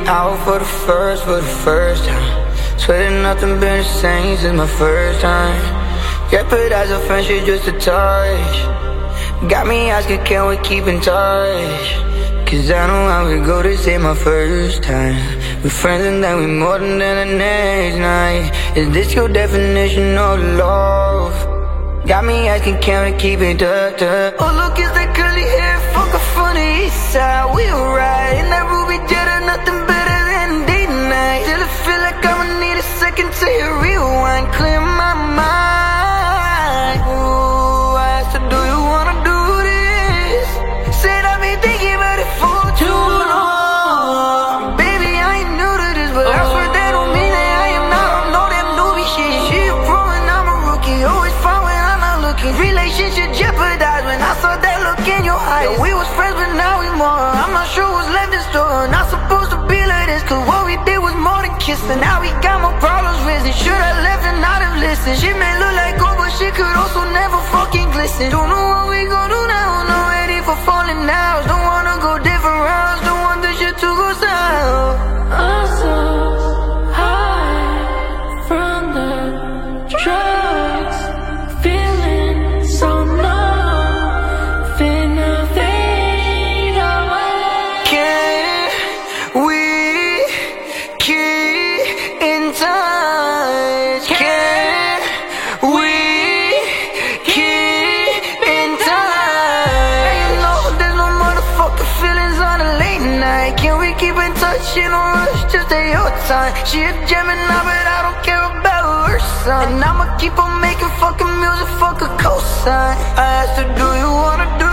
out for the first time. Swear that nothing been the same since my first time. Jeopardize a friendship just a touch. Got me asking, can we keep in touch? Cause I know how it go, this ain't my first time. We're friends and then we more than the next night. Is this your definition of love? Got me asking, can we keep in touch? Oh look, is that curly hair fucker from the east side? We were right in that Ruby Jetta, nothing better than date night. Still I feel like I'ma need a second to hit rewind, clear my mind. Ooh, I asked her, do you wanna do this? Said I've been thinking about it for too long. Baby, I ain't new to this, but I swear that don't mean that I am not on no damn newbie shit. She a pro and I'm a rookie, always fine when I'm not looking. Relationship jeopardized when I saw that look in your eyes. Yeah, we was friends but now we more. I'm not sure what's left in store. Not supposed to be like this, cause what we did was more than kissing. Now we got more problems risen. Should've left and not have listened. She may look like gold, but she could also never fucking glisten. Don't know what we gon' do now, not ready for falling out. Don't wanna go different routes, don't want this shit to go south. I'm so high from the drugs, feeling so numb, finna fade away. Can we keep in touch? Can we keep in touch? Ain't no, there's no motherfucking feelings on a late night. Can we keep in touch? You don't rush, just take your time. She a Gemini, but I don't care about her son. And I'ma keep on making fucking music, fuck a cosign. I asked her, do you wanna do